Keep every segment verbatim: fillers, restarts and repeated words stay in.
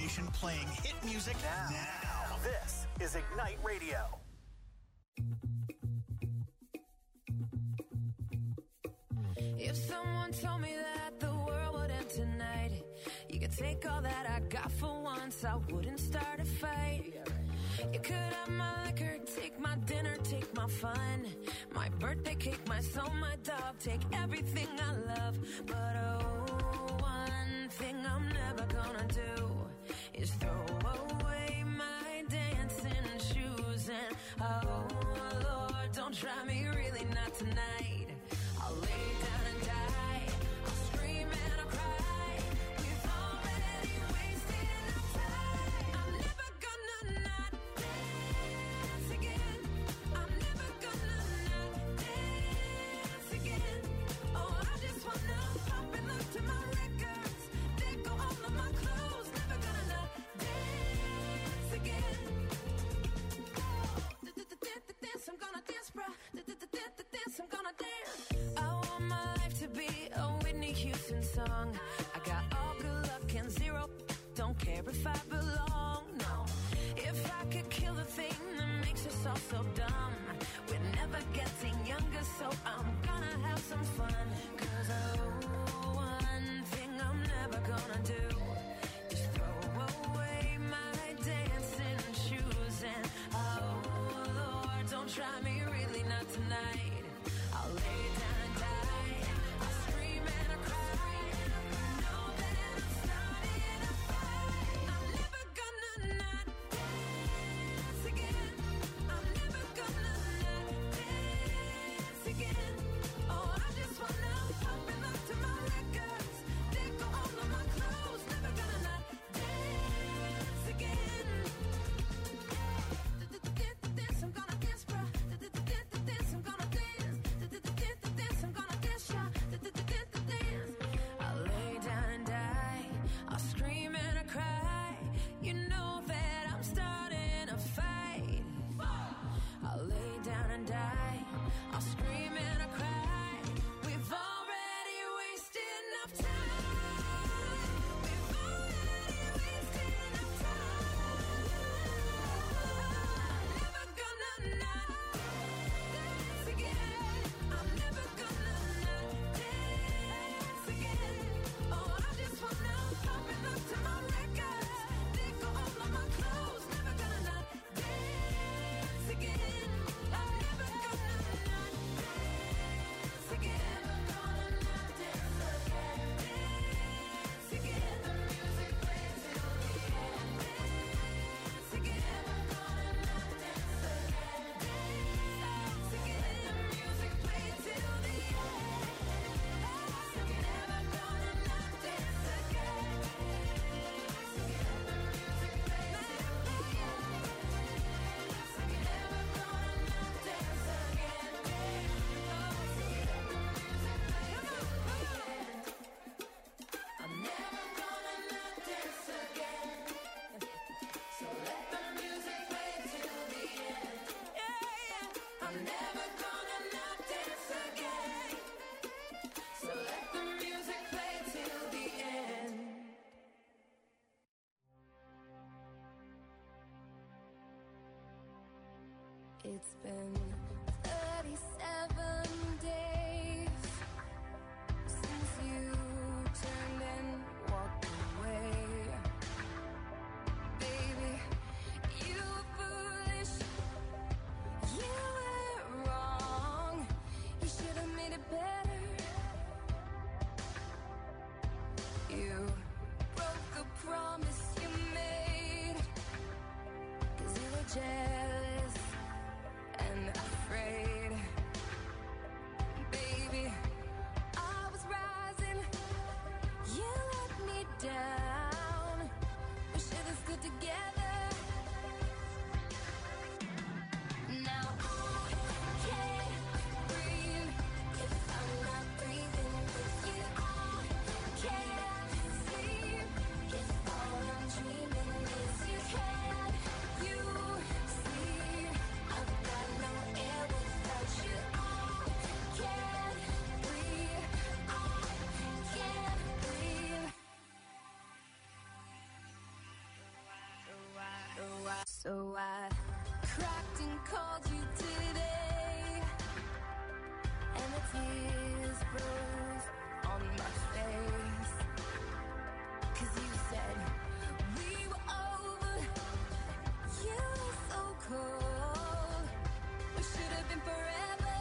station playing hit music now. now. This is Ignite Radio. If someone told me that the world would end tonight, you could take all that I got for once, I wouldn't start a fight. You could have my liquor, take my dinner, take my fun, my birthday cake, my soul, my dog, take everything I love. But oh, one thing I'm never gonna do is throw away my dancing shoes. And oh Lord, don't try me, really not tonight. I'll lay down and die, I'll scream and I'll cry. We've already wasted enough time. I'm never gonna not dance again. I'm never gonna not dance again. Oh, I just wanna pop and look to my records. They go all of my clothes. Never gonna not dance again. Oh, dance, I'm gonna dance, bruh. Dance, I'm gonna dance. I want my life to be a Whitney Houston song. I got all good luck and zero. Don't care if I belong, no. If I could kill the thing that makes us all so dumb, we're never getting younger, so I'm gonna have some fun. Cause oh, one thing I'm never gonna do is throw away my dancing shoes. And oh Lord, don't try me, really not tonight. I'll lay down and die, I'll scream and I'll cry. Know that I'm starting a fight. I'm never gonna not dance again. I'm never gonna not dance again. Oh, I just wanna pop and look to my records. They go all of my clothes. Never gonna not dance again. Dance, I'm gonna dance, bruh. Dance, I'm gonna dance. Dance, I'm gonna dance, yeah. Dance. I'll lay down and die, I'll scream and I cry. You know that I'm starting a fight. I'll lay down and die, I'll scream and I cry. We've already wasted enough time. We've already wasted enough time. I'm never gonna not dance again. I'm never gonna not dance again. Oh, I just wanna pop and look to my records. They go all of my clothes. Never gonna not dance again. I'm never gonna not dance again. Never gonna not dance again. Dance again. The music plays till the end. Dance again. Never gonna not dance again. Dance again. The music plays till the end. Dance again. Never gonna not dance again. Dance again. The music plays till the end. Dance again. Never gonna not dance again. Dance again. The music plays till the end. I'm never gonna not dance again. So let the music play till the end. I'm never gonna not dance again. So let the music play till the end. It's been thirty-seven days since you turned and walked away. Baby, you were foolish, you were wrong. You should have made it better. You broke the promise you made, 'cause you were jealous and afraid. So I cracked and called you today, and the tears froze on my face. Cause you said we were over, you were so cold. We should have been forever.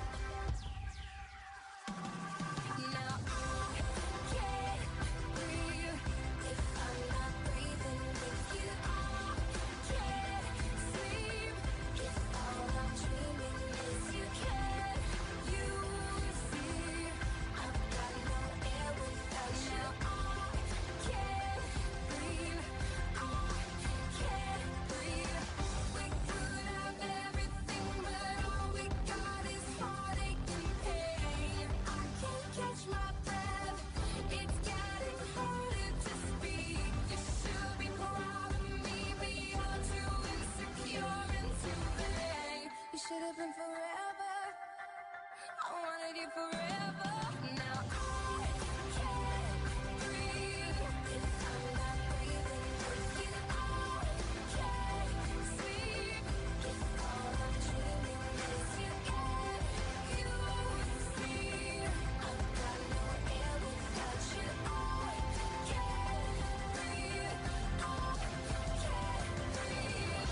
Now I can't breathe if I'm not breathing with you. I can't sleep if all I'm dreaming is you. Can you see I've got no air without you? I can't breathe, I can't breathe. We could have everything, but all we got is heartache and pain. I can't catch my breath, it's getting harder to speak. You should be proud of me, but you're too insecure and too vain. We should have been forever, I wanted you forever. Now I can't breathe if I'm not breathing with you. I can't sleep if all I'm dreaming is you. Can you see I've got no air without you? I can't breathe, I can't breathe.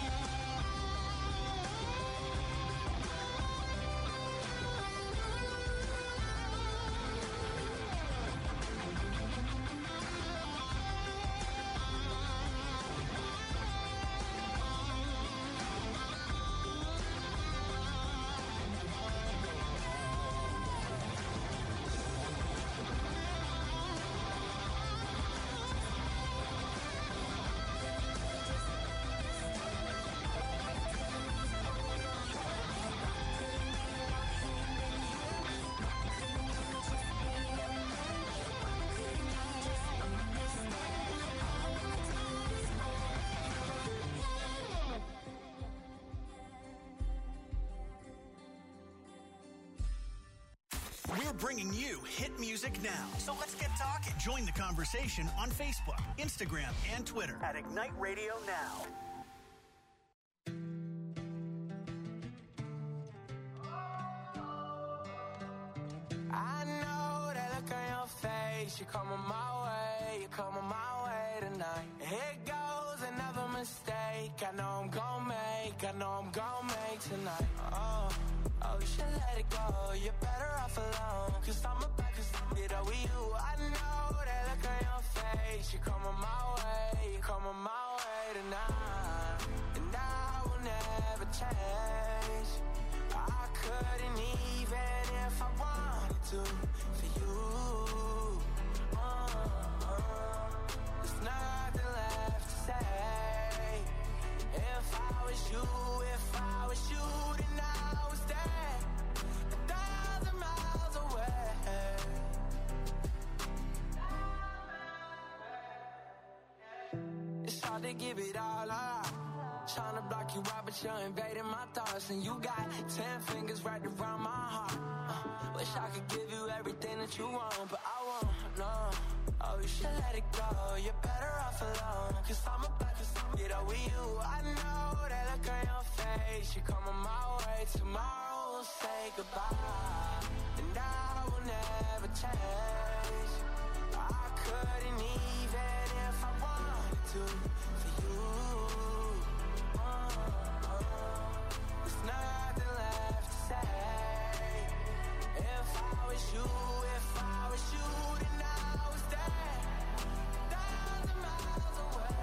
We're bringing you hit music now. So let's get talking. Join the conversation on Facebook, Instagram, and Twitter. At Ignite Radio Now. I know that look on your face. You're coming my way, you're coming my way tonight. Here goes another mistake. I know I'm gon' make, I know I'm gon' make tonight. Oh, oh, you should let it go. You're better off alone. Cause I'm about to get over you. I know that look on your face. You're coming my way, you're coming my way tonight. And I will never change. I couldn't even if I wanted to for you. Uh, uh, there's nothing left to say. If I was you, if I was you, then I was there, a thousand miles away. It's hard to give it all up. Trying to block you out, but you're invading my thoughts. And you got ten fingers right around my heart. uh, Wish I could give you everything that you want, but I won't, no. Oh, you should let it go, you're better off alone. Cause I'm about to get over you. I know that look on your face. You're coming my way, tomorrow we'll say goodbye. And I will never change. I couldn't even if I wanted to for you. There's nothing left to say. If I was you, if I was you, then I was there, a thousand miles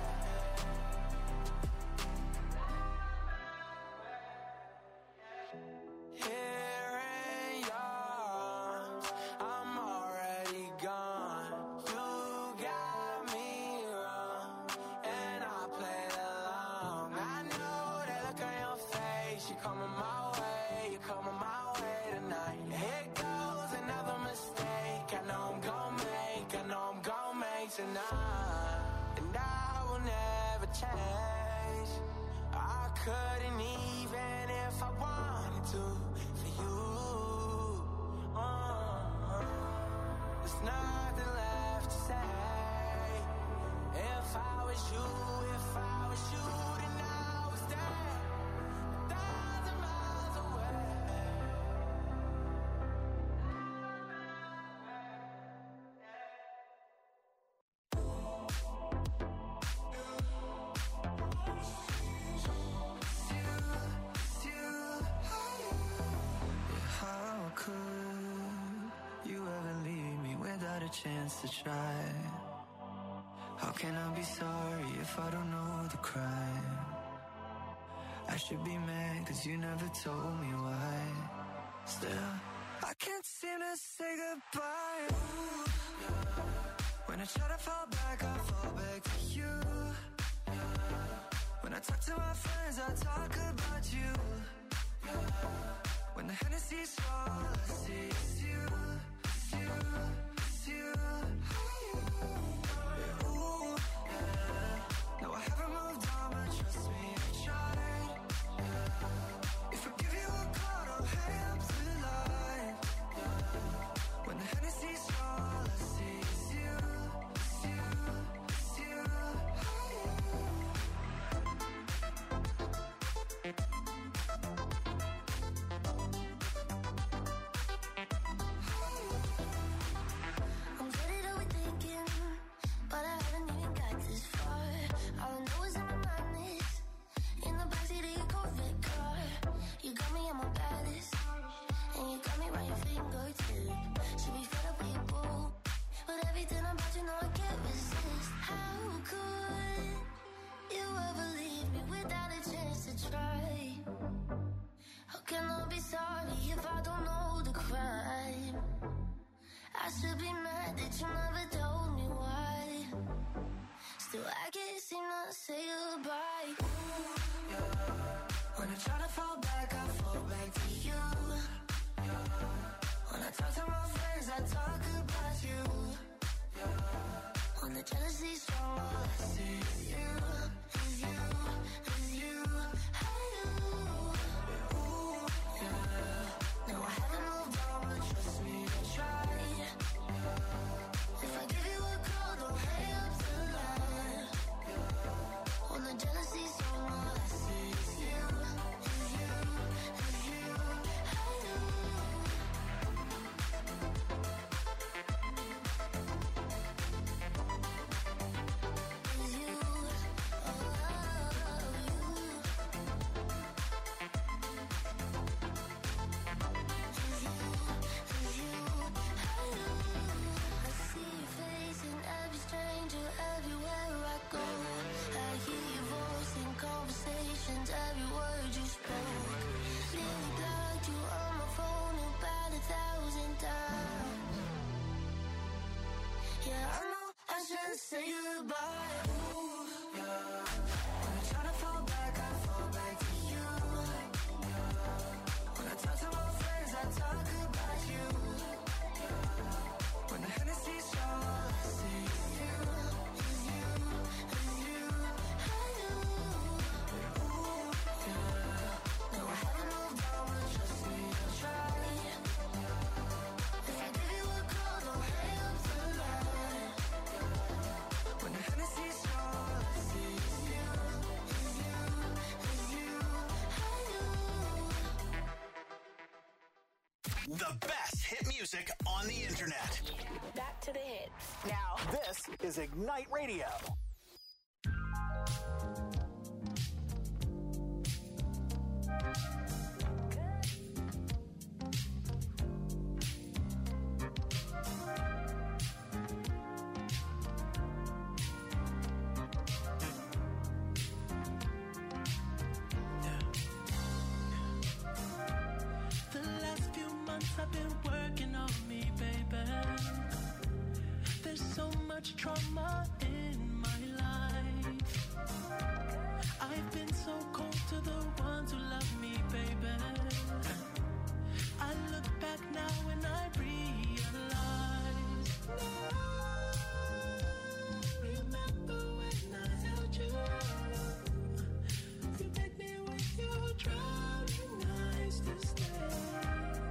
away. Here in your arms, I'm already gone. You got me wrong, and I played along. I know that look on your face. You're coming my way, you're coming my way tonight. Here goes another mistake. I know I'm gon' make, I know I'm gon' make tonight. And I will never change. I couldn't even if I wanted to for you. Uh, there's nothing left to say. If I was you, if I was you, then I chance to try. How can I be sorry if I don't know the crime? I should be mad cause you never told me why. Still, I can't seem to say goodbye. Ooh, yeah. When I try to fall back, I fall back to you. Yeah. When I talk to my friends, I talk about you. Yeah. When the Hennessy's all I see is you, it's you, it's you. Yeah, ooh, yeah. No, I haven't moved on, but trust me, I tried. Yeah. If I give you a call, don't hang up the line. Yeah. When the Hennessy's all I see is you, it's you, it's you. Sorry if I don't know the crime. I should be mad that you never told me why. Still I can't seem to say goodbye. Ooh, yeah. When I try to fall back, I fall back to you. Yeah. When I talk to my friends, I talk about you. Yeah. When the jealousy's strong, all I see is you, is you, is you. No, I haven't moved on, but trust me, I tried. If I give you a call, don't hang up the line. When the jealousy's on, all I see is you, is you, is you. Is you, oh, you. Every word you spoke, nearly blocked you on my phone about a thousand times. Yeah, I know I should say goodbye. Ooh, yeah. When I try to fall back, I fall back to you. Yeah. When I talk to my friends, I talk about you. Yeah. When the Hennessy's strong, all I see is you, is you, is you. The best hit music on the internet. Back to the hits. Now, This is Ignite Radio. I've been working on me, baby. There's so much trauma in my life. I've been so cold to the ones who love me, baby. I look back now and I realize. Remember when I held you? You begged me with your drowning eyes to stay.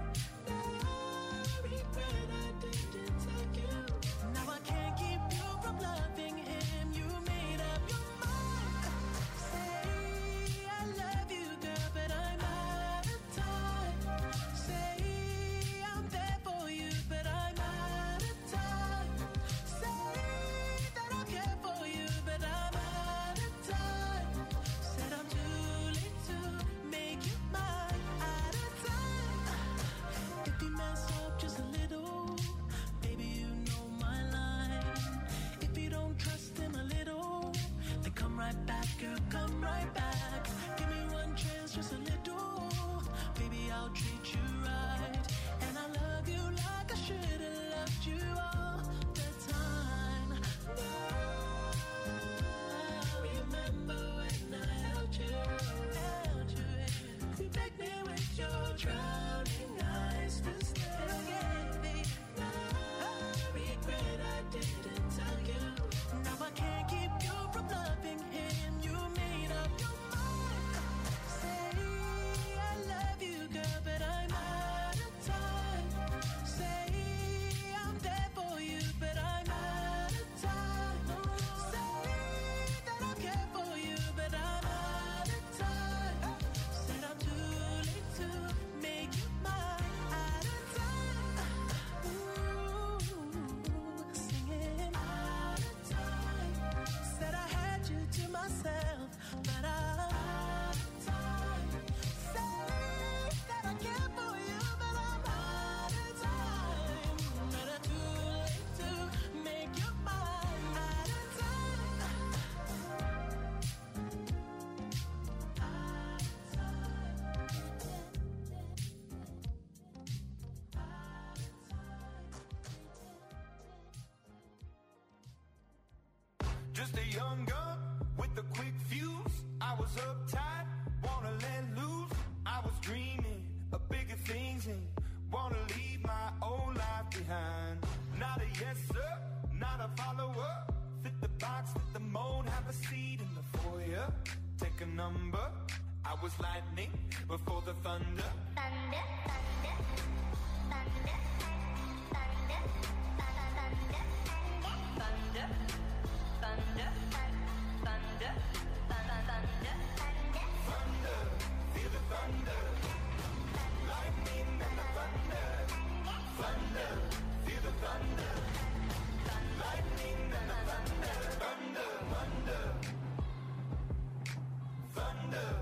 Now I can't keep you from treat you right. And I love you like I should have loved you all the time. Now remember when I held you, held you in. You begged me with your drowning eyes to stay. Now I regret I didn't tell you. Now I can't keep you from loving him. You made up your mind. Say I love you, girl, but I'm out of time. Say I'm there for you, but I'm out of time. Say that I care for you, but I'm out of time. Said I'm too late to make you mine. Out of time. Ooh, singing out of time. Said I had you to myself, but I'm out of time. Say that I care for you, but I'm out of time. But I'm too late to make you mine. Out of time. Just a young gun with a quick fuse. I was uptight, wanna let loose. I was dreaming of bigger things and wanna leave my old life behind. Not a yes sir, not a follower. Fit the box, fit the mold, have a seat in the foyer. Take a number. I was lightning before the thunder. Thunder, thunder, thunder, thunder, thunder, thunder, thunder, thunder, thunder, Thunder, feel the thunder. Lightning and the thunder. Thunder, feel the thunder. Lightning and the thunder. Thunder, thunder. Thunder.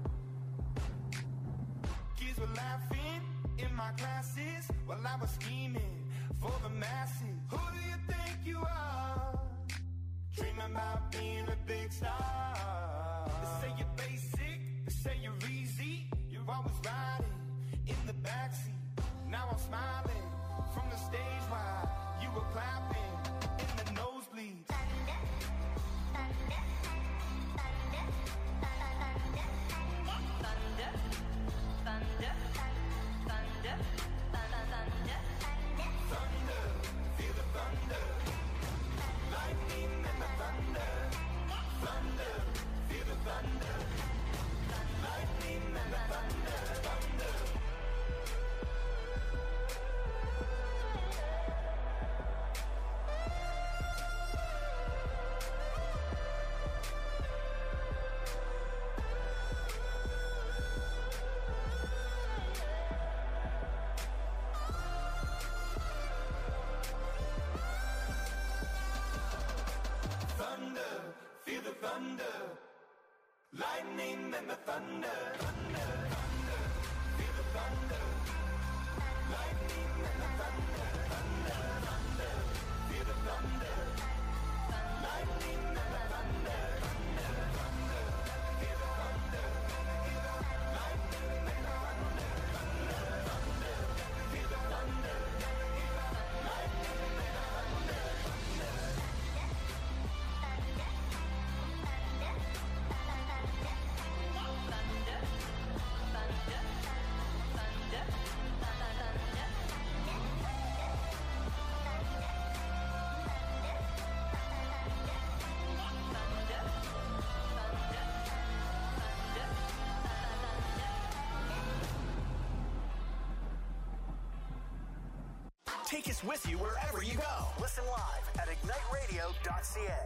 Kids were laughing in my classes while I was scheming for the masses. Who do you think you are? Dreaming about being a big star. They say you're basic, they say you're easy. You're always riding in the backseat. Now I'm smiling from the stage while you were clapping in the nosebleeds. thunder, thunder, thunder, thunder, thunder, thunder, thunder, thunder, Thunder, feel the thunder. Lightning and the thunder. Thunder, feel the thunder. Lightning and the thunder. Thunder. Thunder, feel the thunder. Lightning and the thunder. Thunder, thunder, feel the thunder. Lightning and the thunder. Thunder, thunder, feel the thunder. Lightning and the thunder. Thunder, thunder, feel the thunder. Lightning and the thunder. Thunder, thunder, feel the thunder. Lightning and the thunder. Take us with you wherever you go. Listen live at ignite radio dot c a.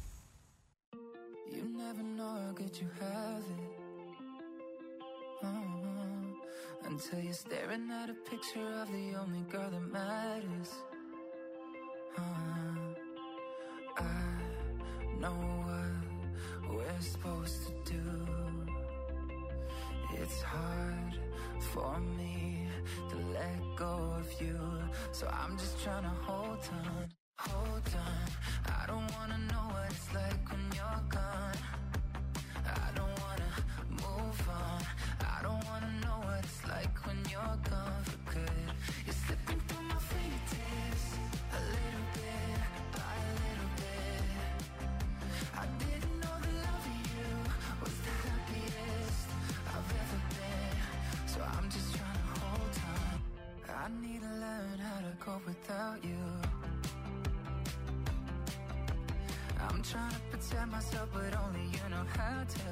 You never know how good you have it. Uh-huh. Until you're staring at a picture of the only girl that matters. Uh-huh. I know what we're supposed to do. It's hard for me to let go of you, so I'm just trying to hold on, hold on. I don't wanna know what it's like when you're gone. I don't wanna move on. I don't wanna know what it's like when you're gone for good. You're slipping through my fingertips, a little bit by a little bit. I didn't know the love of you was the happiest I've ever been. So I'm just trying to hold on. I need to learn how to cope without you. I'm trying to protect myself, but only you know how to.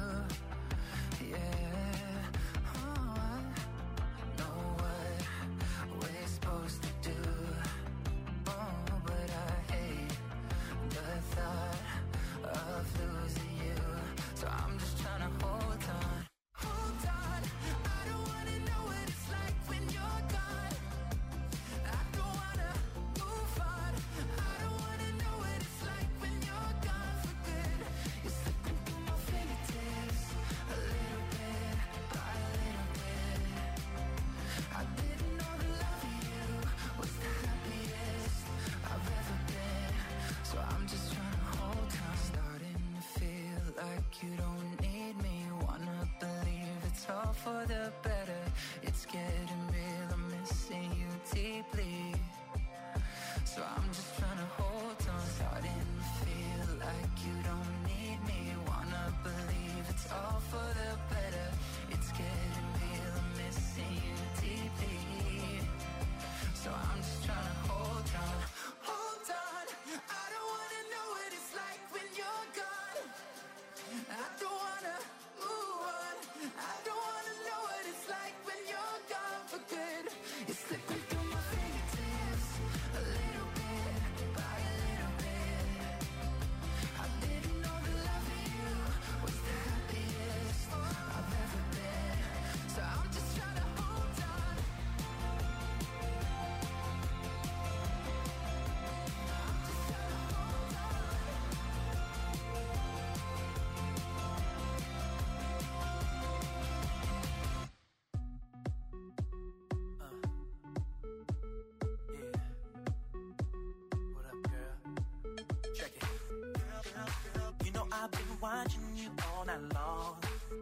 Yeah, oh, I know what we're supposed to do. Oh, but I hate the thought of losing you. So I'm just trying to hold on. Hold on, I don't wanna know what it's like when you're gone. I don't wanna move on. I don't wanna know what it's like when you're gone for good. You're slipping through my fingertips, a little bit by a little bit. I didn't know the love of you was the happiest I've ever been. So I'm just trying to hold on. Starting to feel like you don't need me. Wanna believe it's all for the better. It's getting real, I'm missing you deeply. So I'm just trying to hold on. Starting to feel like you don't need me. Wanna believe it's all for the better. It's getting real, I'm missing you deeply. So I'm just trying to hold on. Hold on, I don't wanna know what it's like when you're gone. I don't wanna move on. I don't wanna know what it's like when you're gone for good. You're slipping through my fingertips, a little bit by a little bit. I didn't know the love of you was the happiest I've ever been. So I'm just trying to hold on. What up, girl? Check it. You know I've been watching you all night long.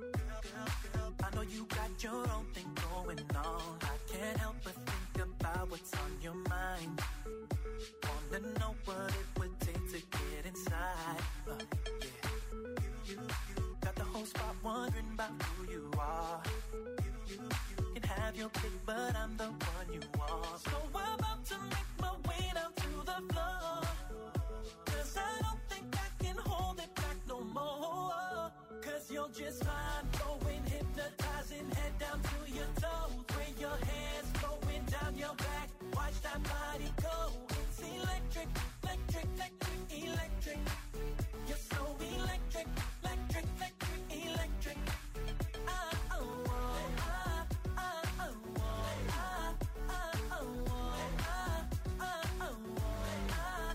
I know you got your own thing going on. I can't help but think about what's on your mind. Wanna know what it would take to get inside. Uh, yeah. You, you got the whole spot wondering about who you are. You, you can have your pick, but I'm the one you want. So I'm about to make my way down to the floor. Cause I don't think I can hold it back no more. Cause you're just fine, going hypnotizing, head down to your toes. Where your hands flowing down your back, watch that body go. It's electric, electric, electric, electric. You're so electric, electric, electric, electric. Ah, oh, oh, ah, ah, oh, oh, ah, ah, oh, oh, ah, ah, oh, oh, ah.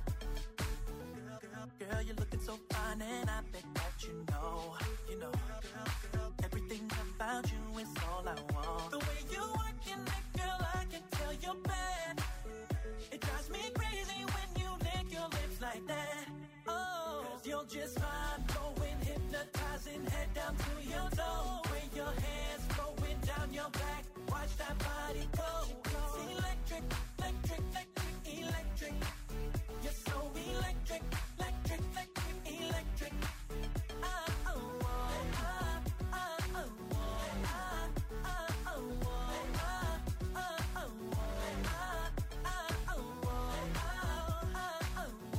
Girl, you're looking so fine, and I bet that you know, you know, everything about you is all I want. The way you working it, girl, I can tell you're bad. It drives me crazy when you lick your lips like that. Oh, cause you're just fine, going hypnotizing, head down to your toes. Where your hands flowing down your back, watch that body go. It's electric, electric, electric, electric. You're so electric, electric, electric, electric. Ah, oh, oh, ah, ah, oh, oh, ah, ah, oh, oh, ah, ah, oh, oh, ah, ah, oh, oh, ah, ah, oh, oh,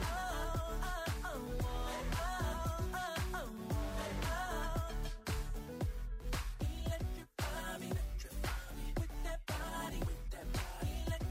ah, oh, oh, ah, ah, oh, ah. Electrify me, electrify me with that body, with that body.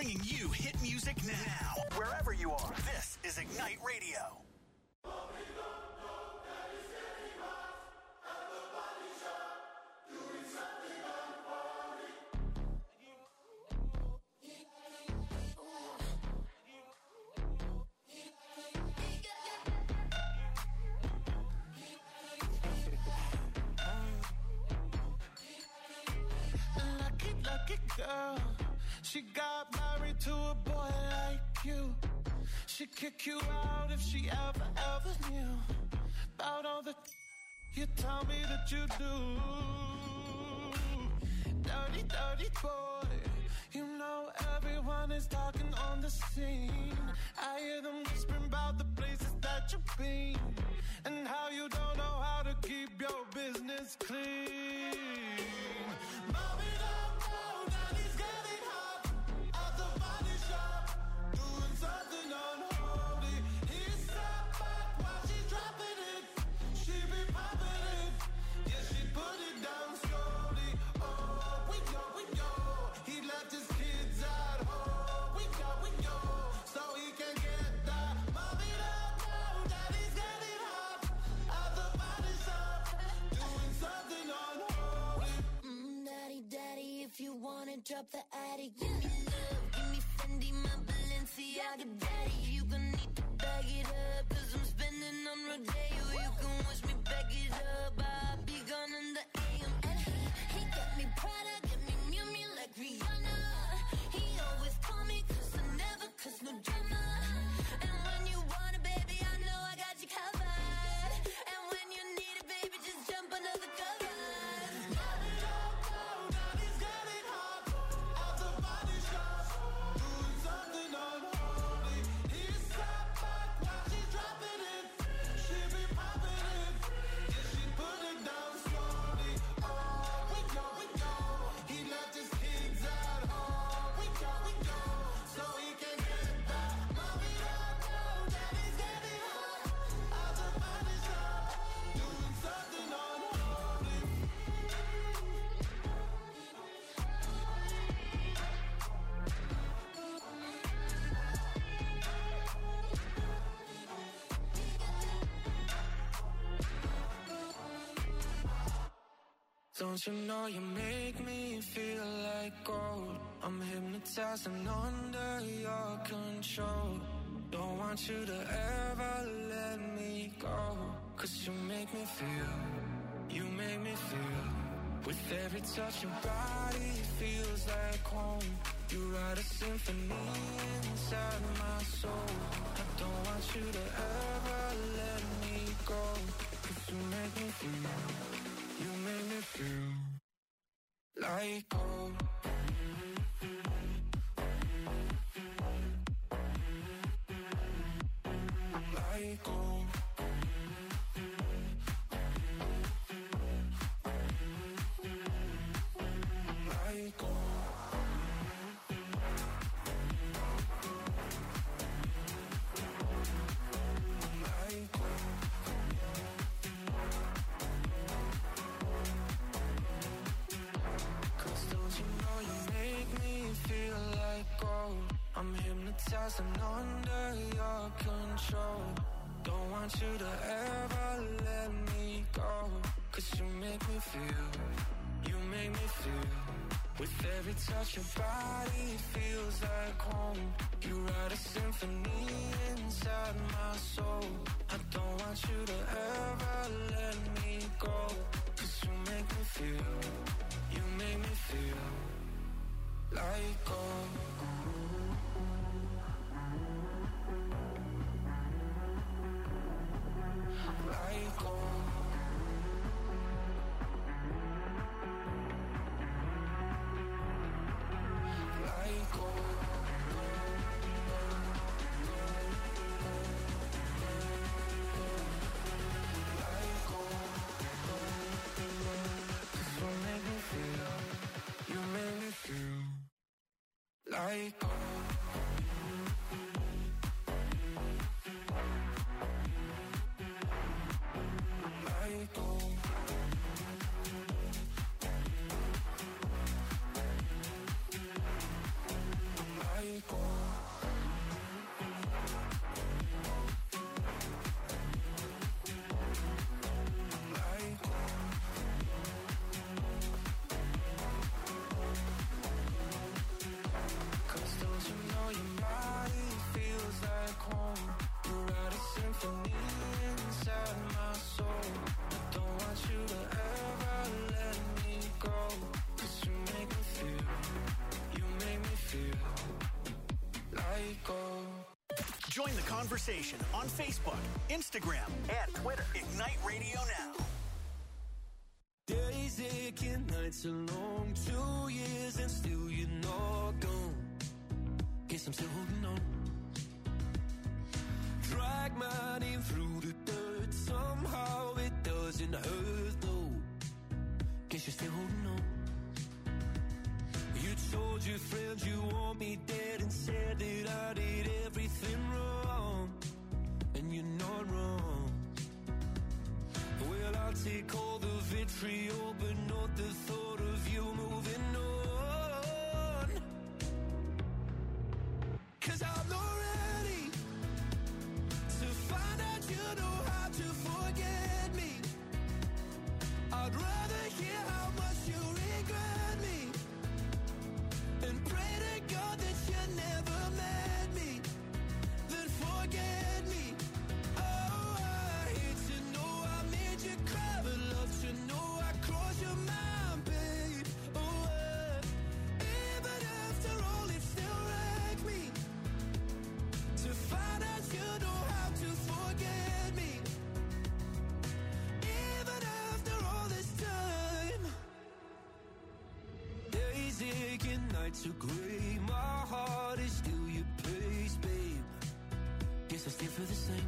bringing you hit music now. Wherever you are, this is Ignite Radio. Lucky, lucky girl. She got married to a boy like you. She'd kick you out if she ever, ever knew about all the you tell me that you do. Dirty, dirty boy. You know everyone is talking on the scene. I hear them whispering about the places that you've been and how you don't know how to keep your business clean. Mommy, don't know that he's getting hot at the body shop, doing something unholy. He sat back while she dropping it. She be popping it. Yeah, she put it down slowly. Oh, we know, we know. He left his kids at home. We know, we know. So he can get that. Mommy, don't know that he's getting hot at the body shop, doing something unholy. Mm, daddy, daddy, if you wanna drop the attic, give me love, give me Fendi, my Balenciaga, daddy. You gon' need to bag it up, cause I'm spending on Rodeo. You can wish me back it up, I'll be gone in the A M. And he, he got me Prada, get me Miu Miu like Rihanna. He always call me cause I never cause no drama. And when you want it, baby, I know I got you covered. And when you need it, baby, just jump under the covers. Mommy, don't know that he's getting hot at the body shop, doing something unholy. He sat back while she dropping it. She be popping it. Yeah, she put it down slowly. Oh, we know, we know. He left his kids at home. We know, we know. So he can get that. Mommy, don't know that he's getting hot at the body shop, doing something unholy. Don't you know you make me feel like gold? I'm hypnotized and under your control. Don't want you to ever let me go. Cause you make me feel, you make me feel. With every touch your body feels like home. You write a symphony inside my soul. I don't want you to ever let me go. Cause you make me feel, you make me feel like gold. Like gold. Like gold. Like gold. Cause don't you know you make me feel like gold? I'm hypnotized and under your control. Don't want you to ever let me go. Cause you make me feel, you make me feel. With every touch your body feels like home. You write a symphony inside my soul. I don't want you to ever let me go. Cause you make me feel, you make me feel like gold. Like gold. Like gold. Like gold. 'Cause you make me feel, you make me feel like gold. Like gold. Like conversation on Facebook, Instagram, and Twitter. Ignite Radio Now. Days aching, nights are long, two years and still you're not gone. Guess I'm still holding on. Drag my name through the dirt, somehow it doesn't hurt though. Guess you're still holding on. You told your friends you want me dead and said that I did everything wrong. And you're not wrong. Well, I'll take all the vitriol, but not the thought of you moving on. 'Cause I'm not ready to find out you know how to forget me. I'd rather hear how much you regret me and pray to God that you never met me, then forget me. Oh, I hate to know I made you cry, but love to know I crossed your mind, babe. Oh, uh, even after all, it still wrecked me to find out you know how to forget me. Even after all this time, days aching, nights are gray. My heart is still your place, babe. Guess I still feel the same.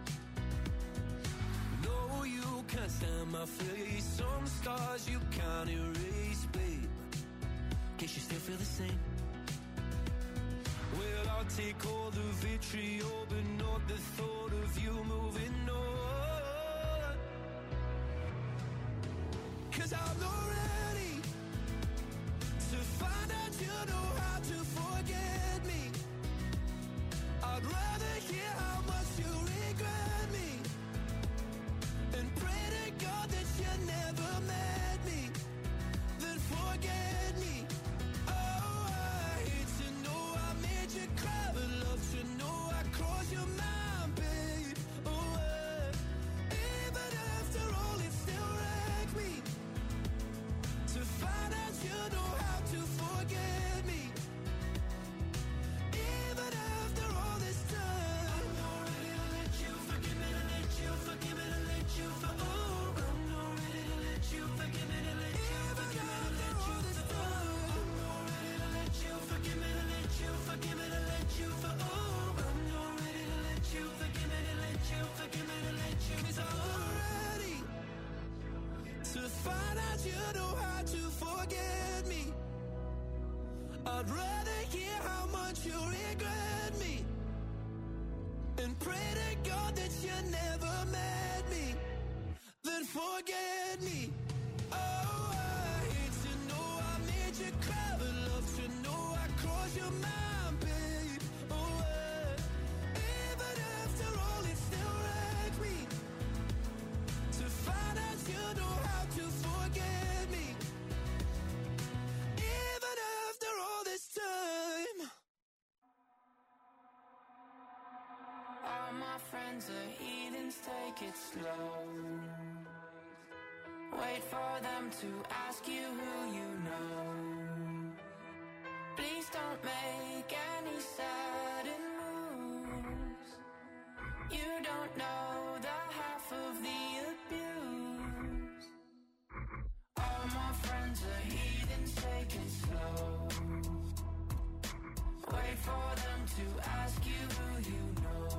No, you can't stand my face. Some scars you can't erase, babe. Guess you still feel the same. Well, I'll take all the vitriol, but not the thought of you moving on. 'Cause I'm not ready to find out you know how to forget me. I'd rather hear how much you regret me and pray to God that you never met me, then forget me. Oh, I hate to know I made you cry, but love to know I crossed your mind, babe. Oh, uh, even after all, it still wrecked me to find out you know how to forget me. Even after all this time, I'm not ready to let you forgive me, to let you forgive me, to let you for oh, I'm not ready to let you forgive me, to let you forgive me, to let you for oh, I'm not ready to let you forgive me, to let you forgive me, to let you for oh, I'm not ready to let you forgive me, to let you forgive me, to let you 'cause I'm not ready to find out you know how to forget me. I'd rather hear how much you regret me and pray to God that you never met me, then forget me. Oh, I hate to know I made you cry, but love to know I crossed your mind, babe. Oh, uh, even after all, it still wrecked me to find out you know how to forget me. Even after all this time. All my friends are heathens, take it slow. Wait for them to ask you who you know. Please don't make any sudden moves. You don't know the half of the abuse. All my friends are heathens, take it slow. Wait for them to ask you who you know.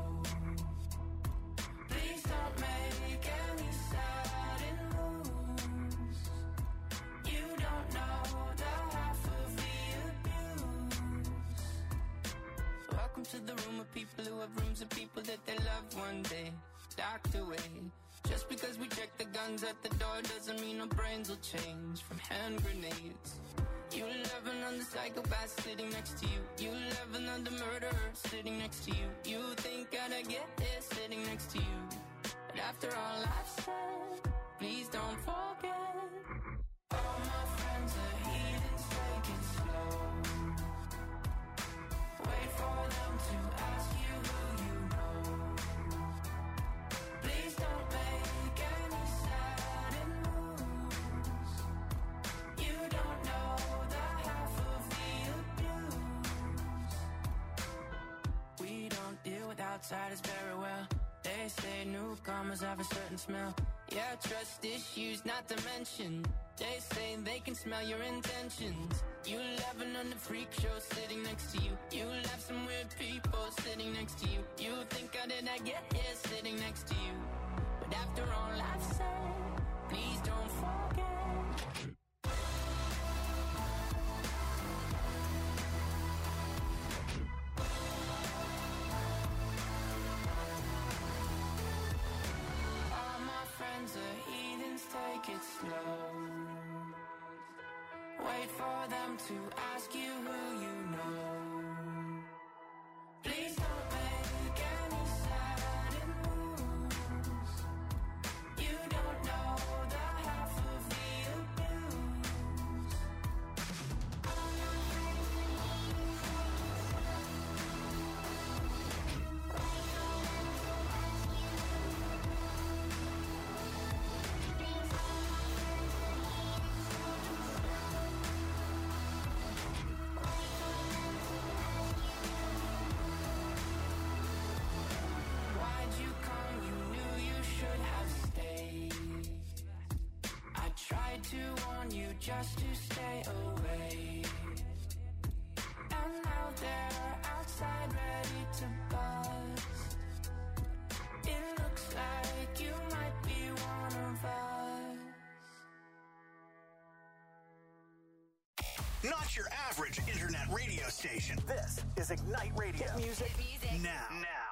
Please don't make any sudden moves. You don't know the half of the abuse. Welcome to the room of people who have rooms of people that they love one day locked away. Just because we check the guns at the door doesn't mean our brains will change from hand grenades. You love another psychopath sitting next to you. You love another murderer sitting next to you. You think I'd get this sitting next to you. But after all I've said, please don't forget. All my friends are heathens, take it slow. Wait for them to ask you who you know. Please don't make any sudden moves. You don't know the half of the abuse. We don't deal without outside is very well. They say newcomers have a certain smell. Yeah, trust issues not to mention. They say they can smell your intentions. You laughing on the freak show sitting next to you. You laugh some weird people sitting next to you. You think how did I get here sitting next to you? But after all I've said, please don't forget. Friends are heathens, take it slow. Wait for them to ask you who you know. Please don't make any sudden moves. You don't know the half of the abuse. To warn you just to stay away. And now they're outside ready to buzz. It looks like you might be one of us. Not your average internet radio station. This is Ignite Radio. Hit music, Hit music. now. Now.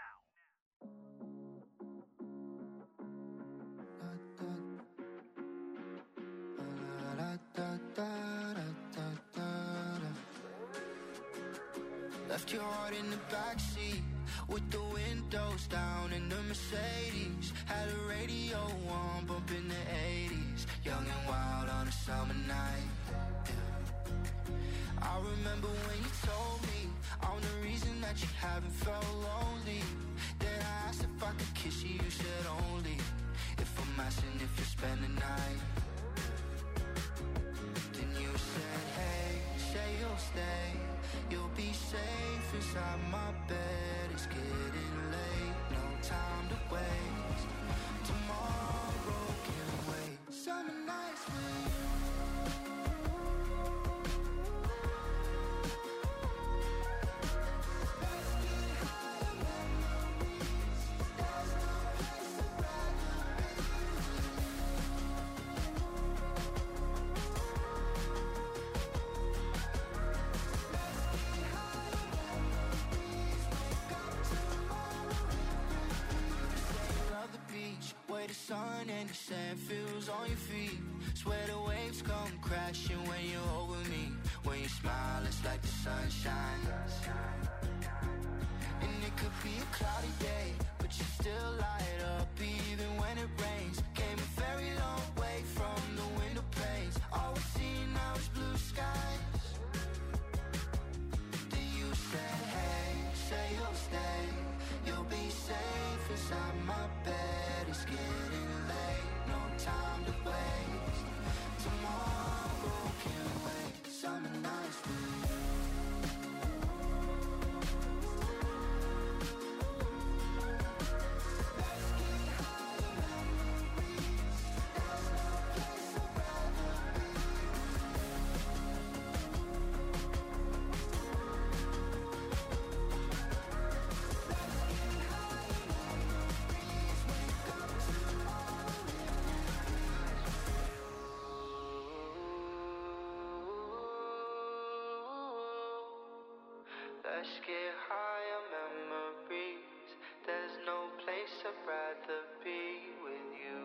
Left your heart in the backseat with the windows down in the Mercedes. Had a radio on, bumping the eighties. Young and wild on a summer night. Yeah. I remember when you told me I'm the reason that you haven't felt lonely. Then I asked if I could kiss you, you said only if I'm asking if you spend the night. Then you said, hey, say you'll stay. You'll be safe inside my bed. It's getting late, no time to waste. Tomorrow can wait. Summer nights with you. Let's get high on memories. There's no place I'd rather be with you. Where the sun and the sand feels on your feet. Swear the waves come crashing when you're over me. When you smile, it's like the sunshine. And it could be a cloudy day, but you still light up even when it rains. Came a very long way from the window panes. All we see now is blue skies. Then you said, hey, say you'll stay. You'll be safe inside my bed. It's getting late, no time to waste. Tomorrow can wait. Summer nights with you. Let's get high on memories. There's no place I'd rather be. Let's get high on memories. There's no place I'd rather be with you.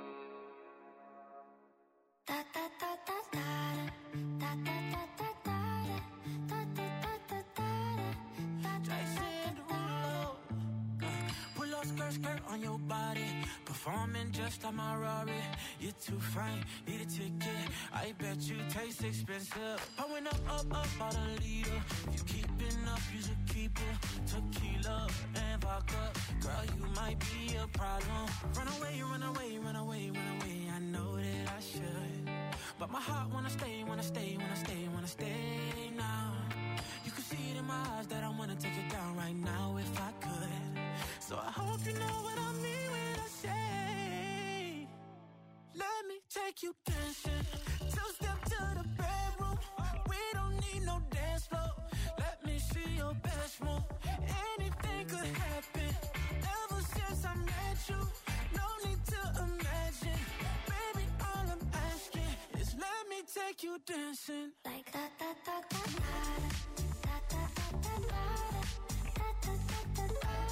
Da da da da da da da da da da da da da da da da. Jason Derulo. Pull up skirt, skirt on your body. Performing just like my Rari. You're too fine, need a ticket. I bet you taste expensive. Pouring up, up, up, about a liter. If you keeping up, you should keep it. Tequila and vodka. Girl, you might be a problem. Run away, run away, run away, run away. I know that I should. But my heart wanna stay, wanna stay, wanna stay, wanna stay now. You can see it in my eyes that I wanna take it down right now if I could. So I hope you know what I mean when I say, let me take you dancing. Two step to the bedroom. We don't need no dance floor. Let me see your best move. Anything could happen. Ever since I met you, no need to imagine. Baby, all I'm asking is let me take you dancing. Like da da da da da da da da da da da da.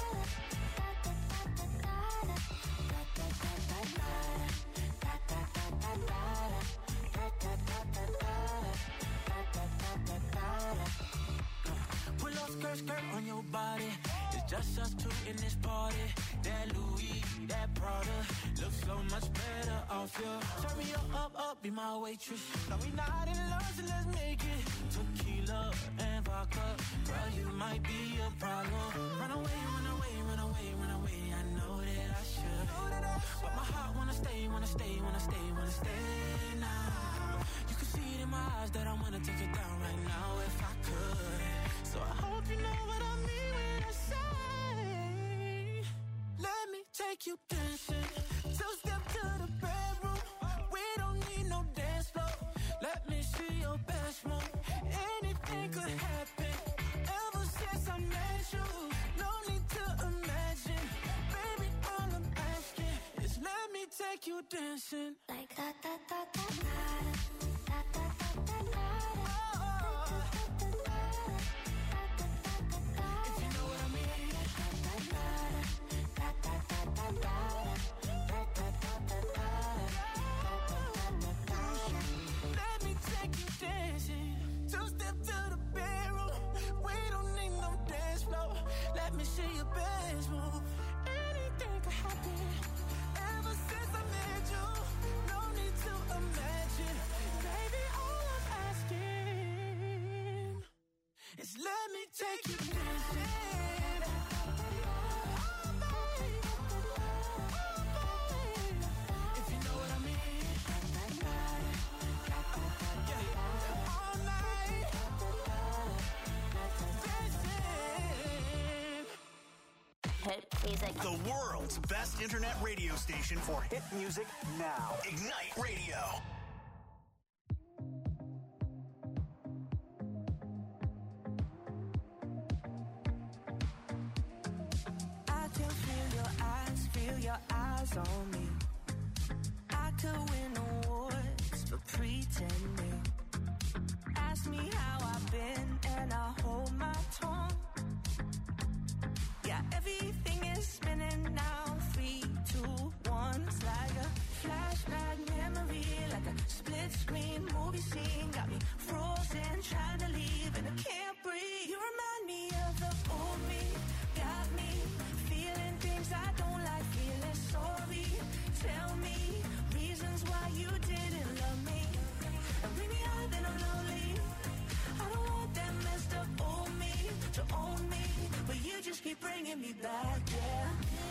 Pull up skirt, skirt on your body. It's just us two in this party. That Louis, that Prada looks so much better off you. Turn me up, up, up, be my waitress. Now we not in love, so let's make it tequila and vodka. Girl, you might be a problem. Run away, run away, run away, run away. I know that I should, but my heart wanna stay, wanna stay, wanna stay, wanna stay now. You can see it in my eyes that I wanna take it down right now if I could. So I hope you know what I mean when I say, let me take you dancing. Two step to the bedroom. We don't need no dance floor. Let me see your best move. Anything could happen. Ever since I met you, no need to imagine. Baby, all I'm asking is let me take you dancing. Like da da da da da da da da da. Let me see your best move. Anything could happen. Ever since I met you, no need to imagine. Baby, all I'm asking is let me take you dancing. Oh, babe. Oh, babe. If you know what I mean. Yeah. All night. Hit music. The world's best internet radio station for hit music now. Ignite Radio. I can feel your eyes, feel your eyes on me. I could win awards for pretending. Ask me how I've been and I hold my tongue. Yeah, everything is spinning now. Three, two, one. It's like a flashback memory, like a split screen movie scene. Got me frozen, trying to leave, and I can't breathe. You remind me of the old me. Got me feeling things I don't like, feeling sorry. Tell me reasons why you didn't love me. And bring me out, then I'm lonely. I don't want that messed up old me to own me, but you just keep bringing me back, yeah.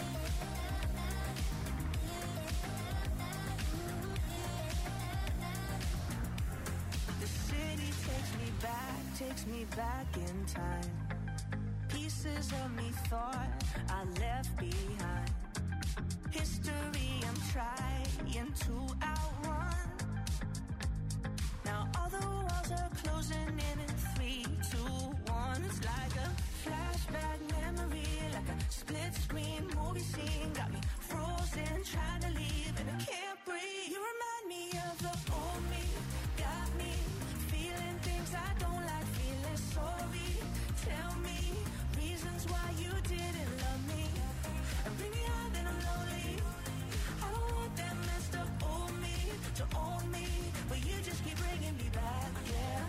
The city takes me back, takes me back in time. Pieces of me thought I left behind. History I'm trying to outrun. Now all the walls are closing in in three, two, one. It's like a flashback memory, like a split screen movie scene. Got me frozen, trying to leave, and I can't breathe. You remind me of the old me. Got me feeling things I don't like, feeling sorry. Tell me reasons why you didn't love me. And bring me out, then I'm lonely. I don't want that messed up old me to own me, but you just keep bringing me back, yeah.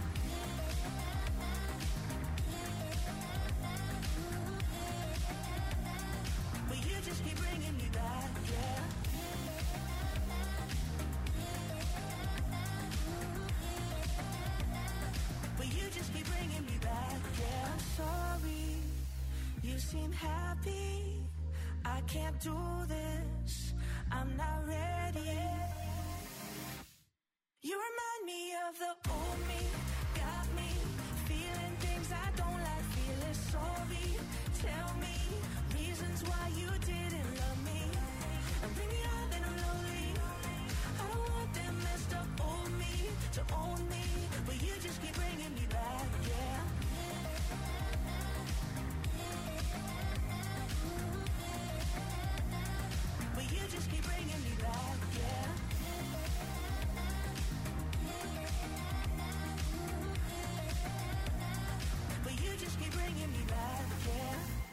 But you just keep bringing me back, yeah. But you just keep bringing me back, yeah. I'm sorry, you seem happy. I can't do this, I'm not ready. You remind me of the old me. Got me feeling things I don't like, feeling say sorry. Tell me reasons why you didn't love me. And bring me out then I'm lonely. I don't want that messed up old me to own me, but you just keep bringing me back, yeah. But you just keep bringing me back, yeah. But you just keep bringing me back, yeah.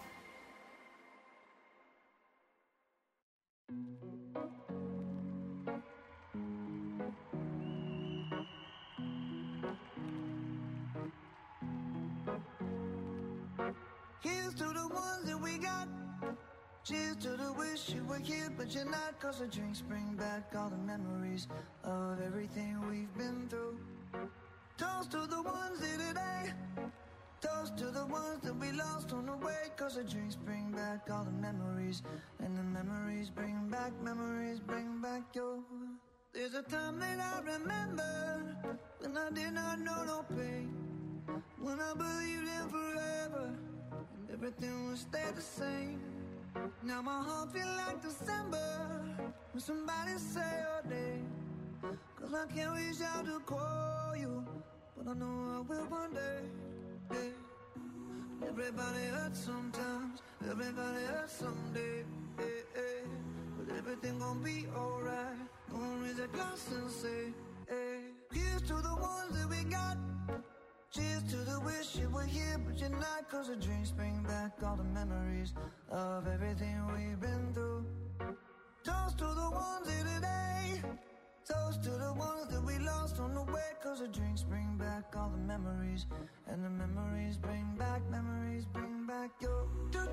Here's to the ones that we got. Cheers to the wish you were here, but you're not. Cause the drinks bring back all the memories of everything we've been through. Toast to the ones here today. Toast to the ones that we lost on the way. Cause the drinks bring back all the memories. And the memories bring back, memories bring back your. There's a time that I remember when I did not know no pain. When I believed in forever and everything would stay the same. Now my heart feel like December when somebody say your name. Cause I can't reach out to call you, but I know I will one day, yeah. Everybody hurts sometimes, everybody hurts someday, yeah, yeah. But everything gon' be alright. Gonna raise a glass and say, hey. Here's to the ones that we got. Cheers to the wish you were here, but you're not. Cause the drinks bring back all the memories of everything we've been through. Toast to the ones here today. Toast to the ones that we lost on the way. Cause the drinks bring back all the memories. And the memories bring back, memories bring back your.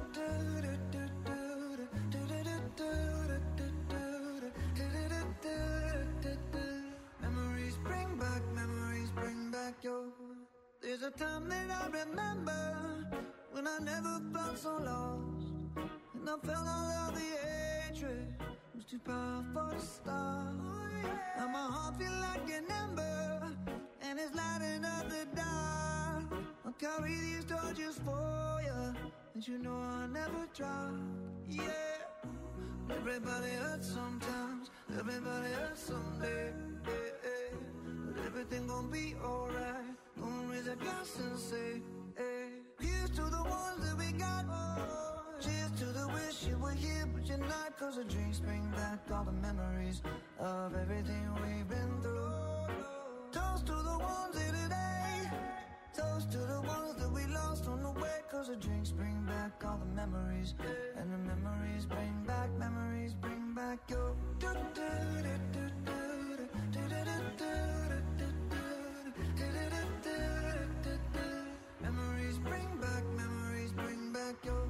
Memories bring back, memories bring back your. There's a time that I remember when I never felt so lost. And I felt all of the hatred was too powerful to stop. Now my heart feel like an ember and it's lighting up the dark. I'll carry these torches for you, and you know I'll never drop. Yeah. Everybody hurts sometimes, everybody hurts someday, yeah, yeah. But everything gon' be alright. Gonna raise a glass and say, hey. Here's to the ones that we got. Cheers to the wish you were here, but you're not. Cause the drinks bring back all the memories of everything we've been through. Toast to the ones here today. Toast to the ones that we lost on the way. Cause the drinks bring back all the memories. And the memories bring back, memories bring back your. Memories bring back, memories bring back your.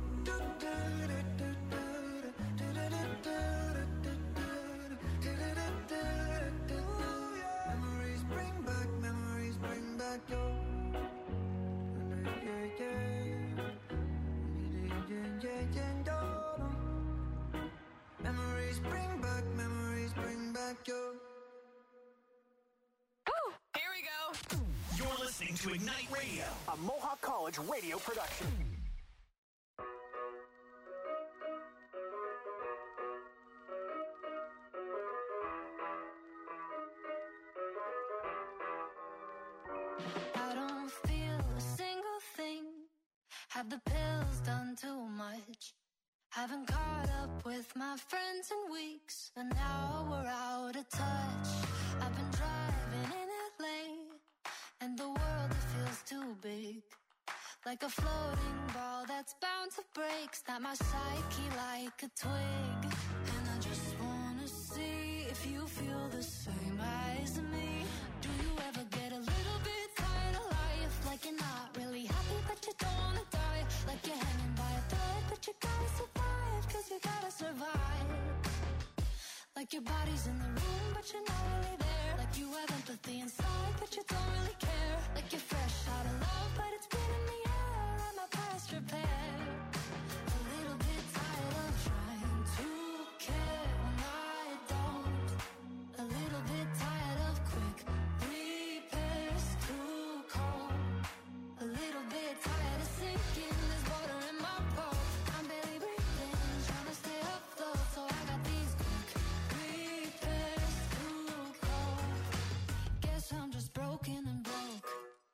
Memories bring back, memories bring back your. Memories bring back, memories bring back your. Here we go. You're listening to Ignite Radio, a Mohawk College radio production. I don't feel a single thing. Have the pills done too much? Haven't caught up with my friends in weeks, and now we're out of touch. I've been driving in L A, and the world it feels too big. Like a floating ball that's bound to break. Snap my psyche like a twig. And I just wanna see if you feel the same as me. Do you ever get a little bit tired of life? Like you're not really happy but you don't wanna die. Like you're hanging by a thread but you gotta survive. Cause you gotta survive. Like your body's in the room but you're not really there. Like you have empathy inside but you don't really care. Like you're fresh out of love but it's been in the air. And my past repair. A little bit tired of trying to care when I don't. A little bit tired of quick repairs too cold. A little bit tired of sinking broken and broke.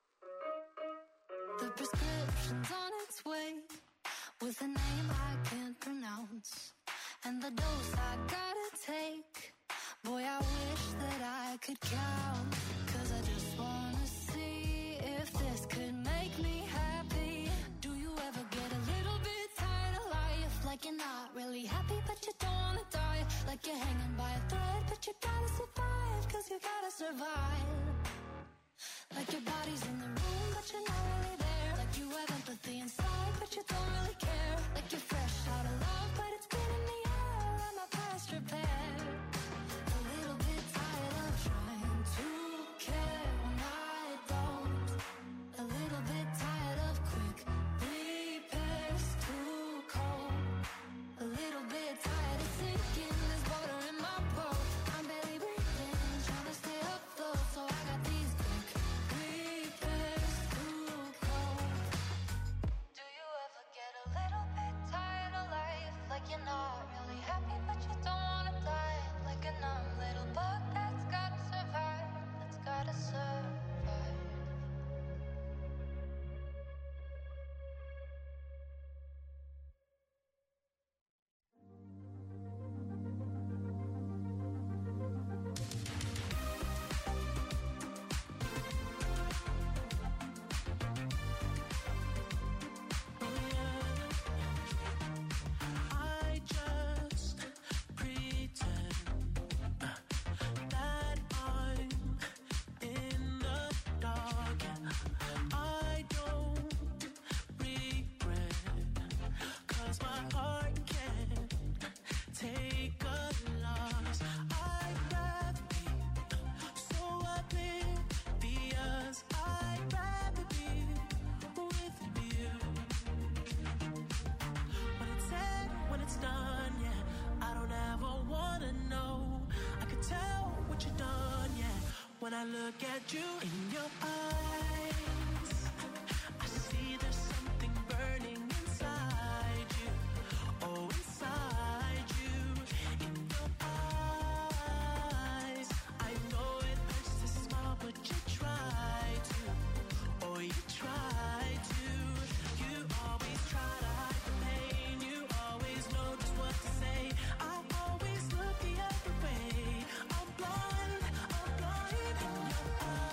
The prescription's on its way, with a name I can't pronounce, and the dose I gotta take. Boy, I wish that I could count, 'cause I just wanna see if this could make me happy. Do you ever get a little bit tired of life, like you're not really happy but you don't wanna die, like you're hanging by a thread but you gotta survive, 'cause you gotta survive. Like your body's in the room but you're not really there, like you have empathy inside but you don't really care, like you're fresh out of love but it's been in the air and my past repair. A little bit tired of trying to care when I don't, a little bit tired of quick repairs, too cold, a little bit tired of sinking, there's water in my boat, I'm barely breathing, trying to stay afloat, so I got these quick repairs, too cold. Do you ever get a little bit tired of life, like you're not really happy but you don't wanna die, like a numb little bug that's gotta survive, that's gotta survive. I just pretend uh, that I'm in the dark, and I don't regret, 'cause my heart can't take a loss. I'd rather be so oblivious, I'd rather be with you. When it's said, when it's done, yeah, I don't ever wanna know. I can tell what you've done, yeah. When I look at you in your eyes, I see there's something burning inside you. Oh, inside you, in your eyes. I know it hurts to smile, but you try to. Oh, you try to. You always try to hide the pain. You always know just what to say. I always look the other way. I'm blind, I'm blind in your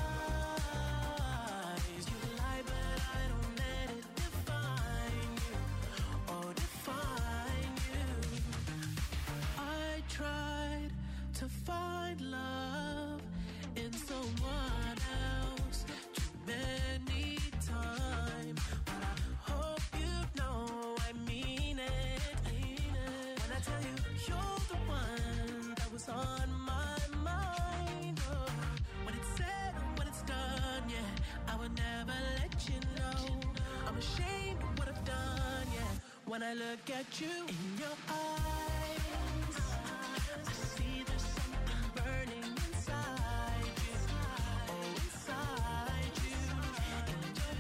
eyes. You lie, but I don't let it define you. Oh, define you. I tried to find love in someone else too many times, but I hope you know I mean it. When I tell you you're the one that was on my mind, oh, when it's said and when it's done, yeah, I would never let you know. I'm ashamed of what I've done, yeah. When I look at you in your eyes, I see there's something burning inside you. Oh, inside you, in your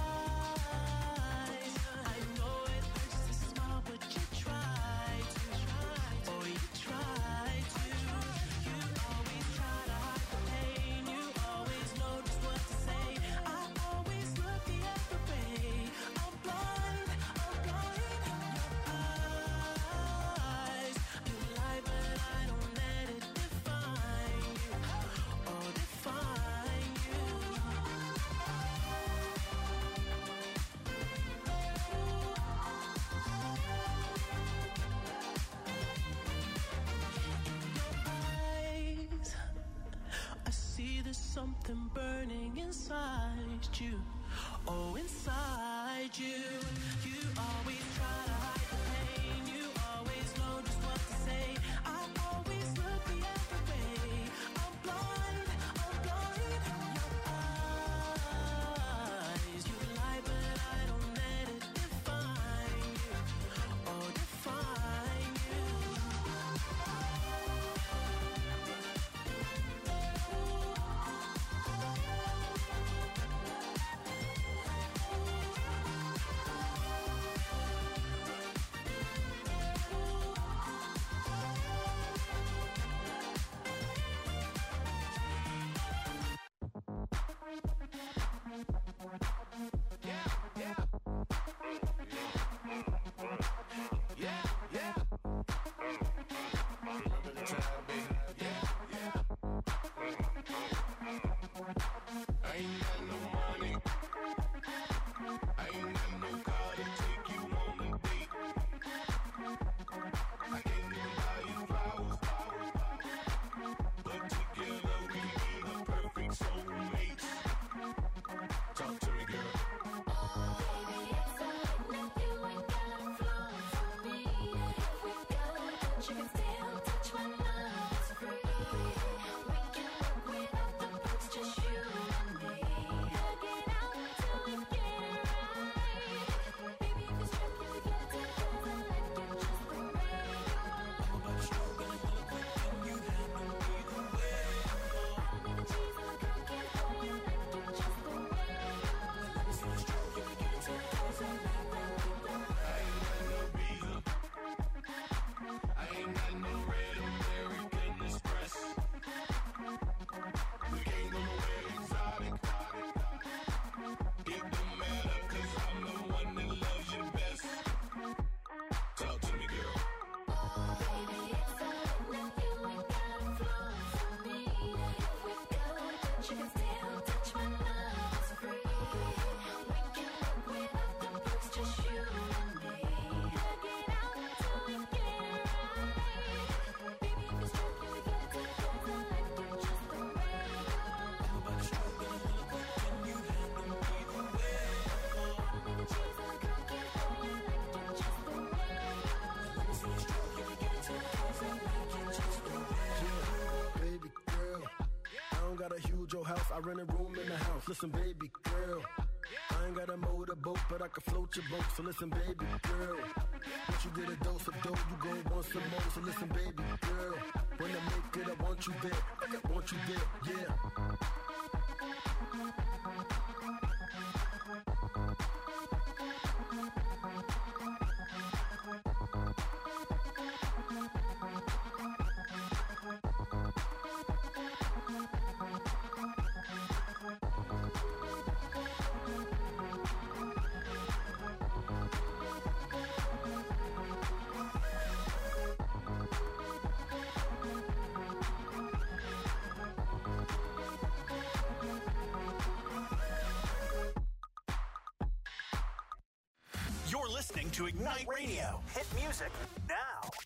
eyes. I know it hurts to smile, but you try to. Oh, you try to. You always try to hide the pain. You always know just what to say. I always look the other way. I'm blind, I'm blind in your eyes. You lie, but I don't let it define you. Oh, define you. Eyes, I see there's something burning inside you. Oh, inside you. You always try to hide the pain. You always know just what to say. I always look the other way. I'm blind, I'm blind in your eyes. You lie, but I don't let it define you. Oh, define you. house, I rent a room in the house. Listen, baby girl, I ain't got a motorboat, but I can float your boat. So listen, baby girl, once you get a dose of dope, you gon' want some more. So listen, baby girl, when I make it, I want you there. I want you there, yeah. You're listening to Ignite Radio. Hit music now.